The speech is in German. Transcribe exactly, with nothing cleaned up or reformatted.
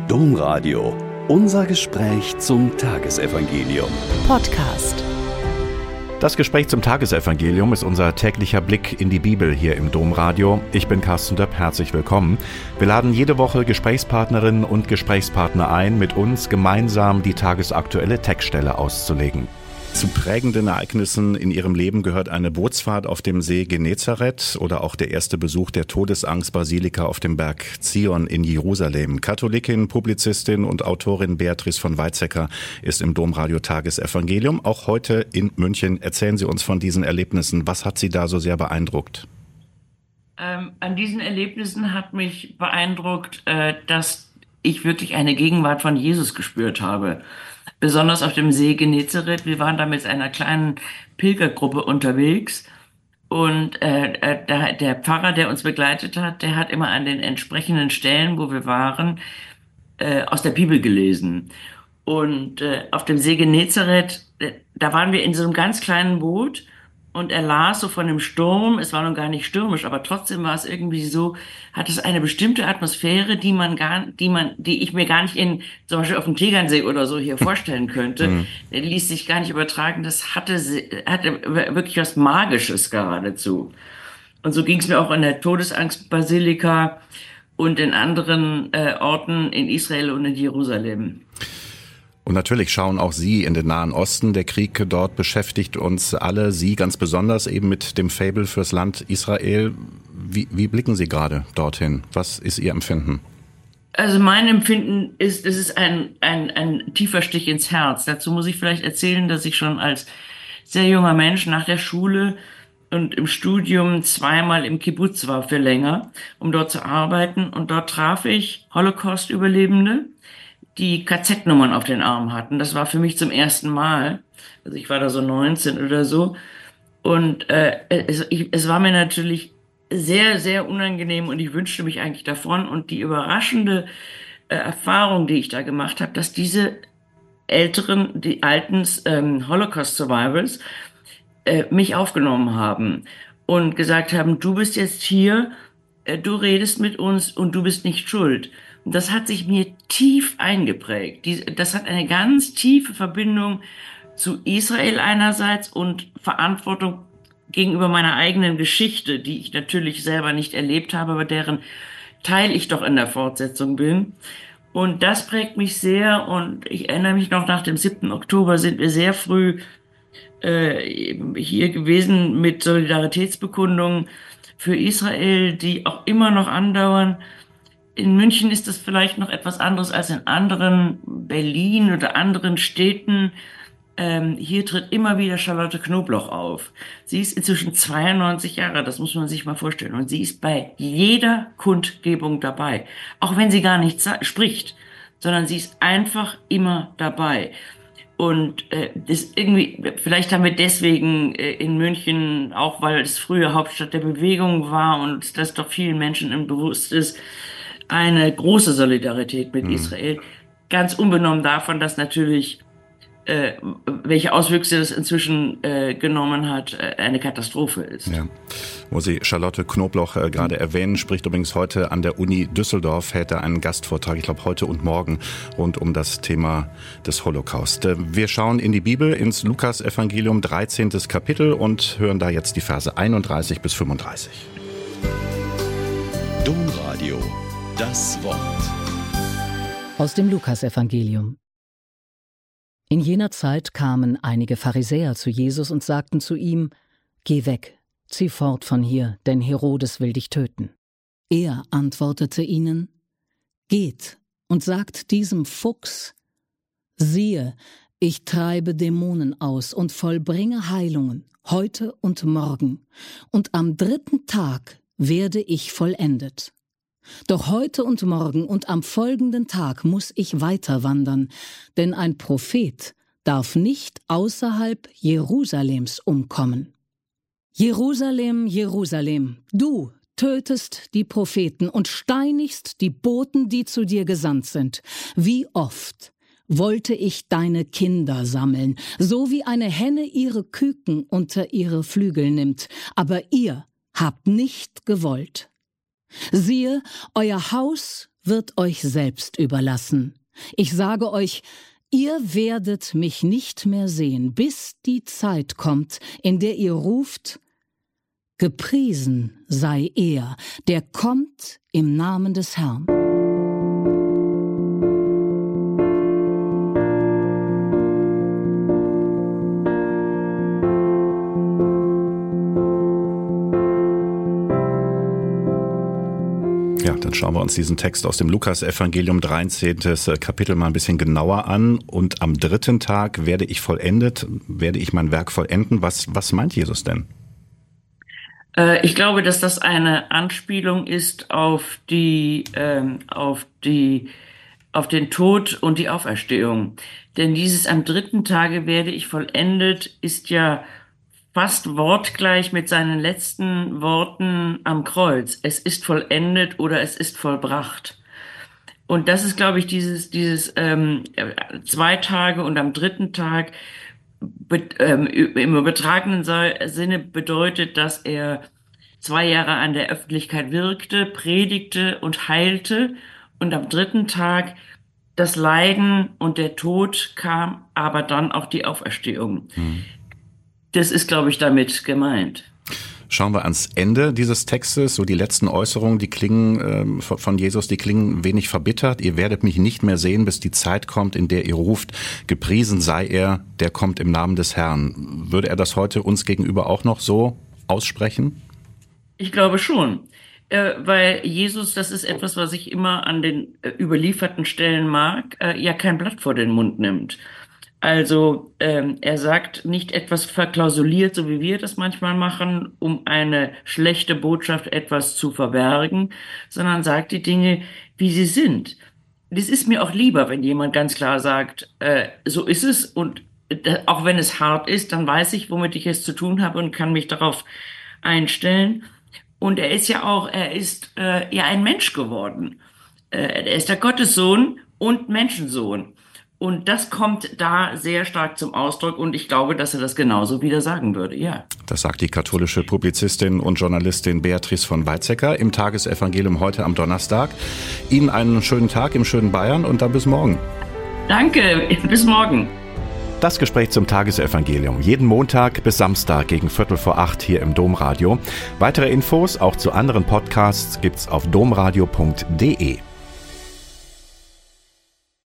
Domradio. Unser Gespräch zum Tagesevangelium. Podcast. Das Gespräch zum Tagesevangelium ist unser täglicher Blick in die Bibel hier im Domradio. Ich bin Carsten Döpp, herzlich willkommen. Wir laden jede Woche Gesprächspartnerinnen und Gesprächspartner ein, mit uns gemeinsam die tagesaktuelle Textstelle auszulegen. Zu prägenden Ereignissen in ihrem Leben gehört eine Bootsfahrt auf dem See Genezareth oder auch der erste Besuch der Todesangstbasilika auf dem Berg Zion in Jerusalem. Katholikin, Publizistin und Autorin Beatrice von Weizsäcker ist im Domradio Tagesevangelium. Auch heute in München. Erzählen Sie uns von diesen Erlebnissen. Was hat Sie da so sehr beeindruckt? Ähm, an diesen Erlebnissen hat mich beeindruckt, äh, dass ich wirklich eine Gegenwart von Jesus gespürt habe. Besonders auf dem See Genezareth. Wir waren da mit einer kleinen Pilgergruppe unterwegs und äh, der, der Pfarrer, der uns begleitet hat, der hat immer an den entsprechenden Stellen, wo wir waren, äh, aus der Bibel gelesen. Und äh, auf dem See Genezareth, äh, da waren wir in so einem ganz kleinen Boot und er las so von dem Sturm. Es war noch gar nicht stürmisch, aber trotzdem war es irgendwie so, hat es eine bestimmte Atmosphäre, die man gar, die man, die ich mir gar nicht in, zum Beispiel auf dem Tegernsee oder so hier vorstellen könnte. Mhm. Der ließ sich gar nicht übertragen. Das hatte, hatte wirklich was Magisches geradezu. Und so ging es mir auch in der Todesangstbasilika und in anderen äh, Orten in Israel und in Jerusalem. Und natürlich schauen auch Sie in den Nahen Osten. Der Krieg dort beschäftigt uns alle, Sie ganz besonders eben mit dem Faible fürs Land Israel. Wie, wie blicken Sie gerade dorthin? Was ist Ihr Empfinden? Also mein Empfinden ist, es ist ein, ein, ein tiefer Stich ins Herz. Dazu muss ich vielleicht erzählen, dass ich schon als sehr junger Mensch nach der Schule und im Studium zweimal im Kibbutz war für länger, um dort zu arbeiten. Und dort traf ich Holocaust-Überlebende, die K Z-Nummern auf den Armen hatten. Das war für mich zum ersten Mal. Also ich war da so neunzehn oder so. Und äh, es, ich, es war mir natürlich sehr, sehr unangenehm und ich wünschte mich eigentlich davon. Und die überraschende äh, Erfahrung, die ich da gemacht habe, dass diese älteren, die alten ähm, Holocaust-Survivors äh, mich aufgenommen haben und gesagt haben, du bist jetzt hier, äh, du redest mit uns und du bist nicht schuld. Und das hat sich mir tief eingeprägt. Die, das hat eine ganz tiefe Verbindung zu Israel einerseits und Verantwortung gegenüber meiner eigenen Geschichte, die ich natürlich selber nicht erlebt habe, aber deren Teil ich doch in der Fortsetzung bin. Und das prägt mich sehr und ich erinnere mich noch, nach dem siebten Oktober sind wir sehr früh äh, hier gewesen mit Solidaritätsbekundungen für Israel, die auch immer noch andauern. In München ist das vielleicht noch etwas anderes als in anderen, Berlin oder anderen Städten. Ähm, hier tritt immer wieder Charlotte Knobloch auf. Sie ist inzwischen zweiundneunzig Jahre, das muss man sich mal vorstellen. Und sie ist bei jeder Kundgebung dabei. Auch wenn sie gar nicht spricht, sondern sie ist einfach immer dabei. Und äh, das irgendwie, vielleicht haben wir deswegen äh, in München, auch weil es früher Hauptstadt der Bewegung war und das doch vielen Menschen im bewusst ist, eine große Solidarität mit mhm. Israel, ganz unbenommen davon, dass natürlich, äh, welche Auswüchse das inzwischen äh, genommen hat, äh, eine Katastrophe ist. Ja. Wo Sie Charlotte Knobloch äh, gerade mhm. erwähnen, spricht übrigens heute an der Uni Düsseldorf, hält er einen Gastvortrag, ich glaube heute und morgen, rund um das Thema des Holocaust. Äh, wir schauen in die Bibel, ins Lukas-Evangelium, dreizehntes Kapitel und hören da jetzt die Verse einunddreißig bis fünfunddreißig. Domradio. Das Wort. Aus dem Lukas-Evangelium. In jener Zeit kamen einige Pharisäer zu Jesus und sagten zu ihm: Geh weg, zieh fort von hier, denn Herodes will dich töten. Er antwortete ihnen: Geht und sagt diesem Fuchs: Siehe, ich treibe Dämonen aus und vollbringe Heilungen, heute und morgen, und am dritten Tag werde ich vollendet. Doch heute und morgen und am folgenden Tag muss ich weiter wandern, denn ein Prophet darf nicht außerhalb Jerusalems umkommen. Jerusalem, Jerusalem, du tötest die Propheten und steinigst die Boten, die zu dir gesandt sind. Wie oft wollte ich deine Kinder sammeln, so wie eine Henne ihre Küken unter ihre Flügel nimmt, aber ihr habt nicht gewollt. Siehe, euer Haus wird euch selbst überlassen. Ich sage euch, ihr werdet mich nicht mehr sehen, bis die Zeit kommt, in der ihr ruft, gepriesen sei er, der kommt im Namen des Herrn. Ja, dann schauen wir uns diesen Text aus dem Lukas-Evangelium, dreizehntes Kapitel, mal ein bisschen genauer an. Und am dritten Tag werde ich vollendet, werde ich mein Werk vollenden. Was, was meint Jesus denn? Äh, ich glaube, dass das eine Anspielung ist auf die, ähm, auf die, auf den Tod und die Auferstehung. Denn dieses am dritten Tage werde ich vollendet ist ja fast wortgleich mit seinen letzten Worten am Kreuz. Es ist vollendet oder es ist vollbracht. Und das ist, glaube ich, dieses, dieses ähm, zwei Tage und am dritten Tag be, ähm, im übertragenen Sinne bedeutet, dass er zwei Jahre an der Öffentlichkeit wirkte, predigte und heilte und am dritten Tag das Leiden und der Tod kam, aber dann auch die Auferstehung. Mhm. Das ist, glaube ich, damit gemeint. Schauen wir ans Ende dieses Textes, so die letzten Äußerungen, die klingen äh, von Jesus, die klingen wenig verbittert. Ihr werdet mich nicht mehr sehen, bis die Zeit kommt, in der ihr ruft, gepriesen sei er, der kommt im Namen des Herrn. Würde er das heute uns gegenüber auch noch so aussprechen? Ich glaube schon, äh, weil Jesus, das ist etwas, was ich immer an den äh, überlieferten Stellen mag, äh, ja kein Blatt vor den Mund nimmt. Also ähm, er sagt nicht etwas verklausuliert, so wie wir das manchmal machen, um eine schlechte Botschaft etwas zu verbergen, sondern sagt die Dinge, wie sie sind. Das ist mir auch lieber, wenn jemand ganz klar sagt, äh, so ist es und äh, auch wenn es hart ist, dann weiß ich, womit ich es zu tun habe und kann mich darauf einstellen. Und er ist ja auch, er ist äh, ja ein Mensch geworden. Äh, er ist der Gottessohn und Menschensohn. Und das kommt da sehr stark zum Ausdruck und ich glaube, dass er das genauso wieder sagen würde, ja. Das sagt die katholische Publizistin und Journalistin Beatrice von Weizsäcker im Tagesevangelium heute am Donnerstag. Ihnen einen schönen Tag im schönen Bayern und dann bis morgen. Danke, bis morgen. Das Gespräch zum Tagesevangelium. Jeden Montag bis Samstag gegen Viertel vor acht hier im Domradio. Weitere Infos auch zu anderen Podcasts gibt's auf domradio punkt de.